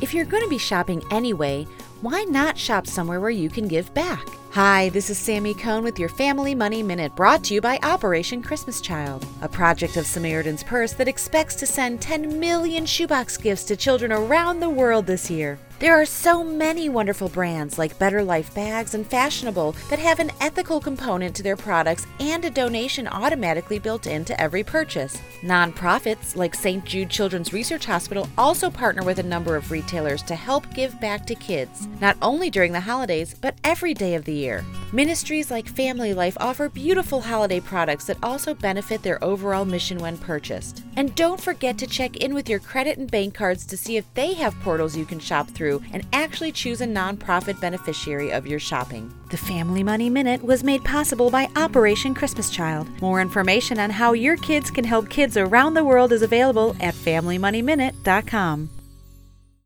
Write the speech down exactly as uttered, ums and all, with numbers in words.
If you're going to be shopping anyway, why not shop somewhere where you can give back? Hi, this is Sammy Cohn with your Family Money Minute, brought to you by Operation Christmas Child, a project of Samaritan's Purse that expects to send ten million shoebox gifts to children around the world this year. There are so many wonderful brands like Better Life Bags and Fashionable that have an ethical component to their products and a donation automatically built into every purchase. Nonprofits like Saint Jude Children's Research Hospital also partner with a number of retailers to help give back to kids, not only during the holidays, but every day of the year. Ministries like Family Life offer beautiful holiday products that also benefit their overall mission when purchased. And don't forget to check in with your credit and bank cards to see if they have portals you can shop through and actually choose a nonprofit beneficiary of your shopping. The Family Money Minute was made possible by Operation Christmas Child. More information on how your kids can help kids around the world is available at family money minute dot com.